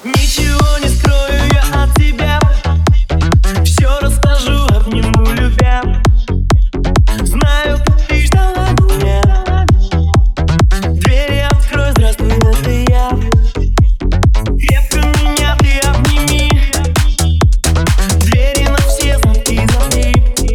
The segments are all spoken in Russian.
Ничего не скрою я от тебя, все расскажу, обниму любя. Знаю, ты ждала меня. Двери открой, здравствуй, это я. Крепко меня ты обними. Двери на все замки запри.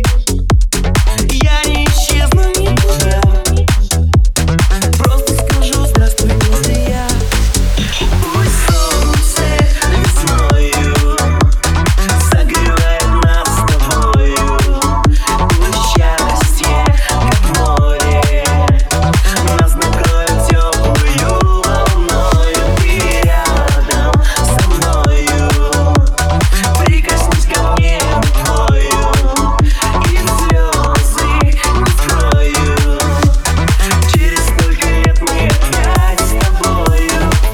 Я не исчезну никуда. Просто скажу, здравствуй, это я. Пусть солнце весною согревает нас с тобою. Пусть счастье, как море, нас накроет теплую волною. Ты рядом со мною, прикоснись ко мне рукою, и слезы не скрою. Через столько лет мы опять с тобою.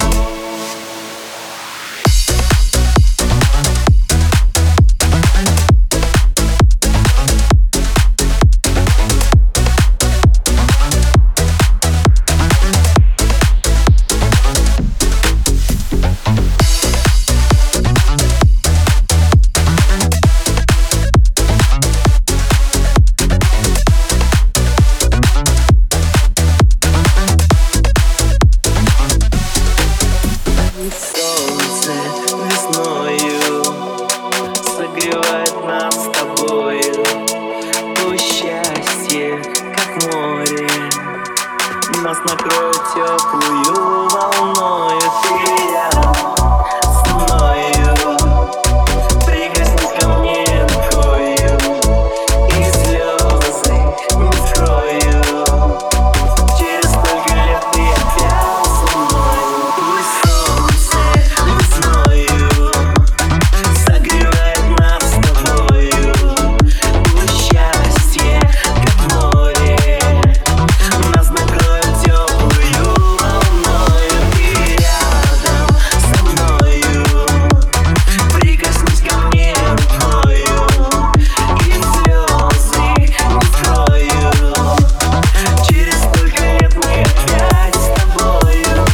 Солнце весною согревает нас с тобою. Пусть счастье, как море, нас накроет теплую волною. Ты рядом со мною, прикоснись ко мне рукою, и слезы не скрою. Через столько лет ты опять со мной. Пусть солнце весною согревает нас с тобою. Пусть счастье, как море, нас накроет теплую волною. Ты рядом со мною, прикоснись ко мне рукою, и слезы не скрою. Через столько лет мы опять с тобою.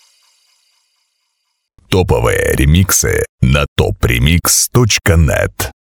Топовые ремиксы на topremix.net.